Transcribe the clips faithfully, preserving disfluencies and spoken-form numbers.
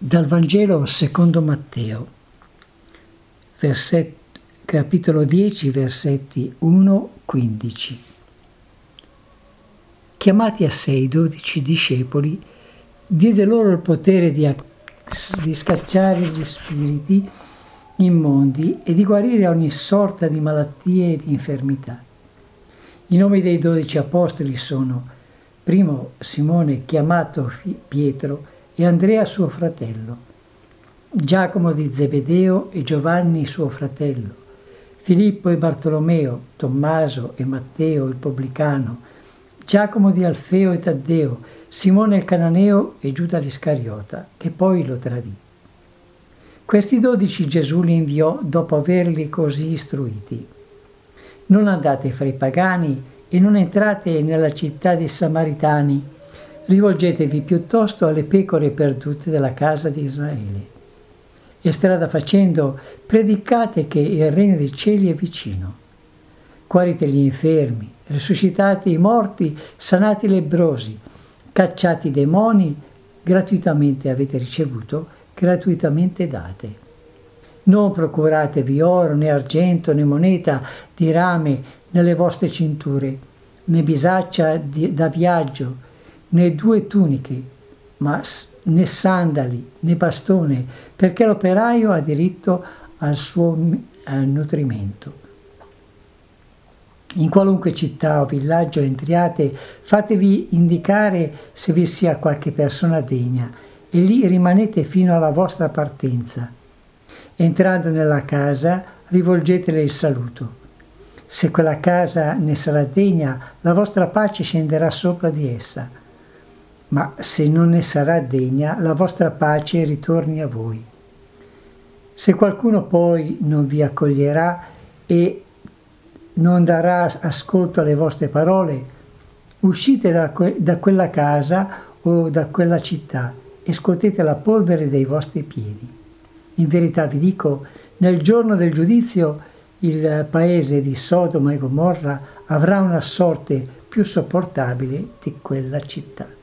Dal Vangelo secondo Matteo, verset, capitolo dieci, versetti uno a quindici. Chiamati a sé i dodici discepoli, diede loro il potere di, di scacciare gli spiriti immondi e di guarire ogni sorta di malattie e di infermità. I nomi dei dodici apostoli sono: primo Simone, chiamato Pietro, e Andrea suo fratello, Giacomo di Zebedeo e Giovanni suo fratello, Filippo e Bartolomeo, Tommaso e Matteo il pubblicano, Giacomo di Alfeo e Taddeo, Simone il cananeo e Giuda l'Iscariota, che poi lo tradì. Questi dodici Gesù li inviò dopo averli così istruiti: non andate fra i pagani e non entrate nella città dei Samaritani, rivolgetevi piuttosto alle pecore perdute della casa di Israele. E strada facendo, predicate che il regno dei cieli è vicino. Guarite gli infermi, risuscitate i morti, sanate i lebbrosi, cacciate i demoni, gratuitamente avete ricevuto, gratuitamente date. Non procuratevi oro, né argento, né moneta di rame nelle vostre cinture, né bisaccia di, da viaggio, né due tuniche, ma né sandali, né bastone, perché l'operaio ha diritto al suo al nutrimento. In qualunque città o villaggio entriate, fatevi indicare se vi sia qualche persona degna, e lì rimanete fino alla vostra partenza. Entrando nella casa, rivolgetele il saluto. Se quella casa ne sarà degna, la vostra pace scenderà sopra di essa. Ma se non ne sarà degna, la vostra pace ritorni a voi. Se qualcuno poi non vi accoglierà e non darà ascolto alle vostre parole, uscite da, que- da quella casa o da quella città e scuotete la polvere dei vostri piedi. In verità vi dico, nel giorno del giudizio il paese di Sodoma e Gomorra avrà una sorte più sopportabile di quella città.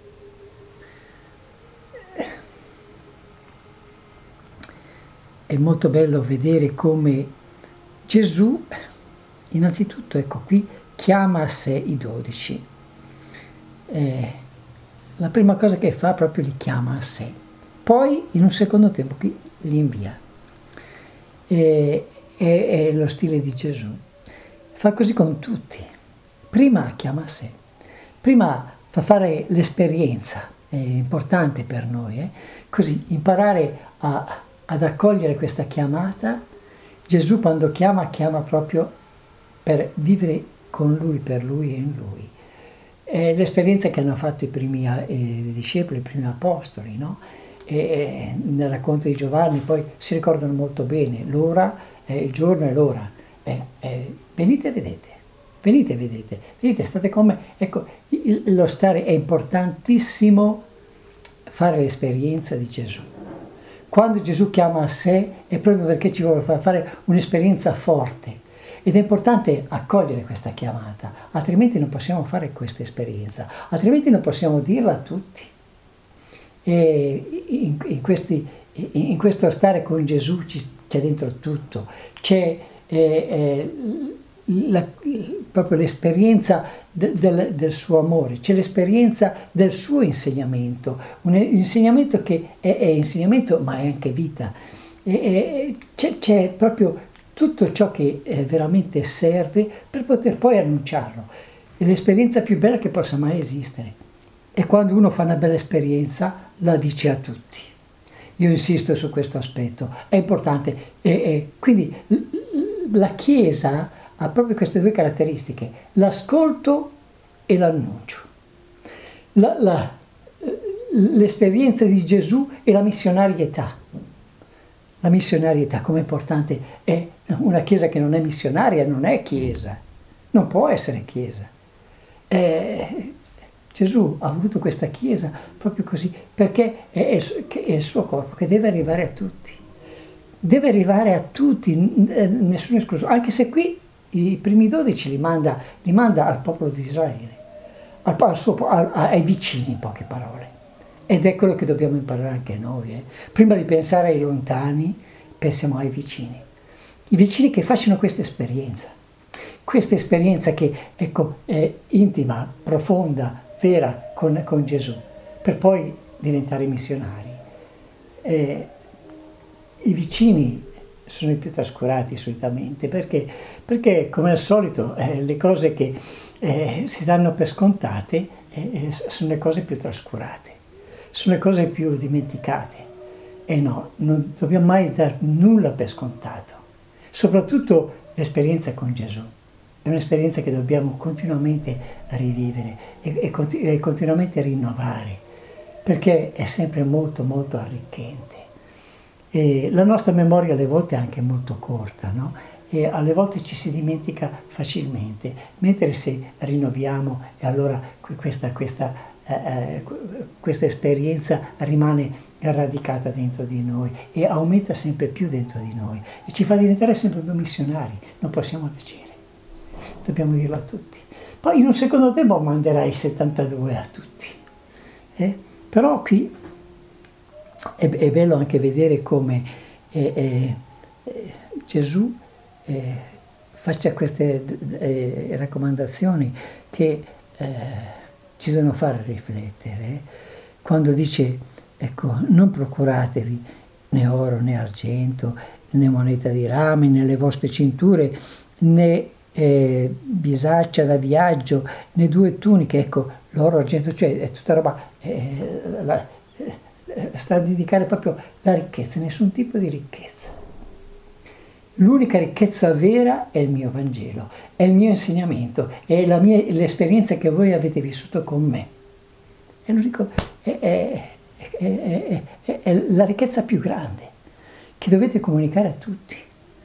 È molto bello vedere come Gesù, innanzitutto, ecco qui, chiama a sé i dodici. Eh, la prima cosa che fa proprio li chiama a sé. Poi, in un secondo tempo, qui li invia. Eh, è, è lo stile di Gesù. Fa così con tutti. Prima chiama a sé. Prima fa fare l'esperienza, è importante per noi, eh? Così imparare a ad accogliere questa chiamata. Gesù quando chiama, chiama proprio per vivere con Lui, per Lui e in Lui. È l'esperienza che hanno fatto i primi eh, discepoli, i primi apostoli, no? E, e nel racconto di Giovanni poi si ricordano molto bene l'ora, eh, il giorno e l'ora. Eh, eh, venite e vedete, venite e vedete, venite, state con me. Ecco, il, lo stare è importantissimo, fare l'esperienza di Gesù. Quando Gesù chiama a sé è proprio perché ci vuole far fare un'esperienza forte ed è importante accogliere questa chiamata, altrimenti non possiamo fare questa esperienza, altrimenti non possiamo dirla a tutti. E in, in, questi, in questo stare con Gesù c'è dentro tutto, c'è eh, eh, la, proprio l'esperienza de, del, del suo amore, c'è l'esperienza del suo insegnamento, un insegnamento che è, è insegnamento ma è anche vita, e, e c'è, c'è proprio tutto ciò che eh, veramente serve per poter poi annunciarlo. È l'esperienza più bella che possa mai esistere, e quando uno fa una bella esperienza la dice a tutti. Io insisto su questo aspetto, è importante, e, e quindi la Chiesa ha proprio queste due caratteristiche, l'ascolto e l'annuncio. La, la, l'esperienza di Gesù e la missionarietà. La missionarietà, come importante, è una Chiesa che non è missionaria, non è Chiesa, non può essere Chiesa. Eh, Gesù ha voluto questa Chiesa proprio così, perché è, è, è il suo corpo che deve arrivare a tutti. Deve arrivare a tutti, nessuno escluso, anche se qui i primi dodici li manda, li manda al popolo di Israele, al, al suo, al, ai vicini, in poche parole. Ed è quello che dobbiamo imparare anche noi. Eh. Prima di pensare ai lontani, pensiamo ai vicini. I vicini che facciano questa esperienza. Questa esperienza che, ecco, è intima, profonda, vera con, con Gesù, per poi diventare missionari. Eh, I vicini sono i più trascurati solitamente, perché, perché come al solito eh, le cose che eh, si danno per scontate eh, sono le cose più trascurate, sono le cose più dimenticate. E no, non dobbiamo mai dar nulla per scontato, soprattutto l'esperienza con Gesù. È un'esperienza che dobbiamo continuamente rivivere e, e, continu- e continuamente rinnovare, perché è sempre molto molto arricchente. E la nostra memoria alle volte è anche molto corta, no? E alle volte ci si dimentica facilmente, mentre se rinnoviamo e allora questa, questa, eh, questa esperienza rimane radicata dentro di noi e aumenta sempre più dentro di noi e ci fa diventare sempre più missionari, non possiamo tacere, dobbiamo dirlo a tutti. Poi in un secondo tempo manderai settantadue a tutti, eh? Però qui È, è bello anche vedere come eh, eh, Gesù eh, faccia queste eh, raccomandazioni che eh, ci devono fare riflettere. Quando dice, ecco, non procuratevi né oro né argento, né moneta di rame, né le vostre cinture, né eh, bisaccia da viaggio, né due tuniche. Ecco, l'oro, argento, cioè è tutta roba... Eh, la, sta a indicare proprio la ricchezza, nessun tipo di ricchezza. L'unica ricchezza vera è il mio Vangelo, è il mio insegnamento, è la mia, l'esperienza che voi avete vissuto con me. È, l'unico, è, è, è, è, è la ricchezza più grande che dovete comunicare a tutti.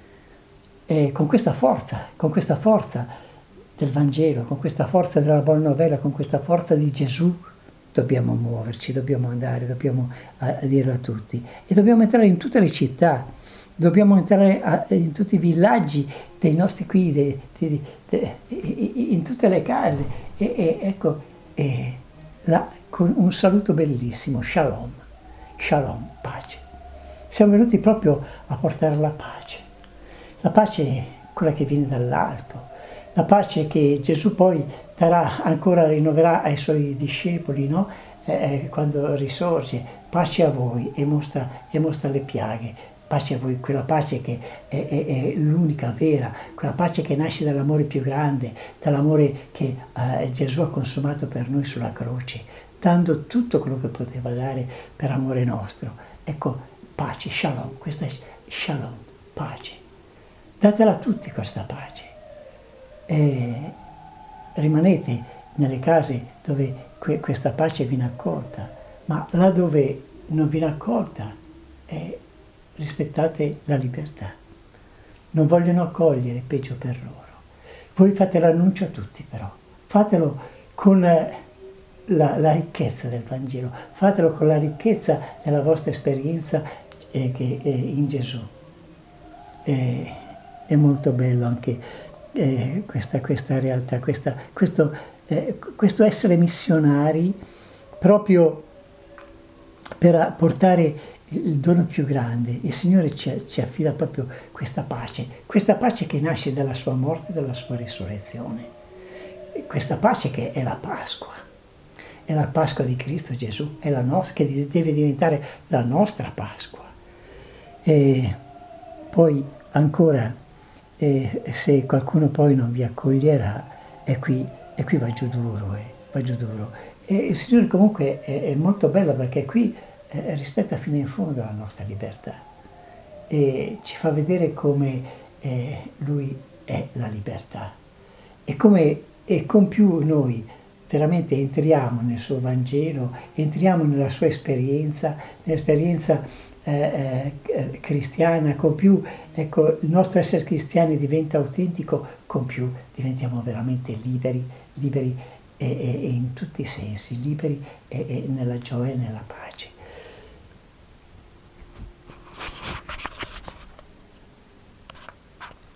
E con questa forza, con questa forza del Vangelo, con questa forza della buona novella, con questa forza di Gesù, dobbiamo muoverci, dobbiamo andare, dobbiamo a, a dirlo a tutti e dobbiamo entrare in tutte le città, dobbiamo entrare a, in tutti i villaggi dei nostri qui, de, de, de, de, in tutte le case e, e ecco, e la, con un saluto bellissimo, shalom, shalom, pace. Siamo venuti proprio a portare la pace, la pace è quella che viene dall'alto, la pace che Gesù poi darà, ancora rinnoverà ai suoi discepoli, no? Eh, quando risorge, pace a voi e mostra, e mostra le piaghe, pace a voi, quella pace che è, è, è l'unica vera, quella pace che nasce dall'amore più grande, dall'amore che eh, Gesù ha consumato per noi sulla croce, dando tutto quello che poteva dare per amore nostro. Ecco, pace, shalom, questa è shalom, pace. Datela a tutti questa pace. E rimanete nelle case dove que- questa pace viene accolta, ma là dove non viene accolta eh, rispettate la libertà. Non vogliono accogliere, peggio per loro. Voi fate l'annuncio a tutti però, fatelo con eh, la, la ricchezza del Vangelo, fatelo con la ricchezza della vostra esperienza eh, che, eh, in Gesù. Eh, è molto bello anche Eh, questa, questa realtà, questa, questo, eh, questo essere missionari proprio per portare il dono più grande. Il Signore ci, ci affida proprio questa pace, questa pace che nasce dalla sua morte e dalla sua risurrezione, questa pace che è la Pasqua, è la Pasqua di Cristo Gesù, è la nostra, che deve diventare la nostra Pasqua. E poi ancora, e se qualcuno poi non vi accoglierà, e qui, e qui va giù duro, eh, va giù duro. E il Signore comunque è, è molto bello perché qui eh, rispetta fino in fondo la nostra libertà e ci fa vedere come eh, Lui è la libertà e come e con più noi veramente entriamo nel suo Vangelo, entriamo nella sua esperienza, nell'esperienza Eh, eh, cristiana, con più ecco, il nostro essere cristiani diventa autentico, con più diventiamo veramente liberi, liberi e, e, e in tutti i sensi, liberi e, e nella gioia e nella pace.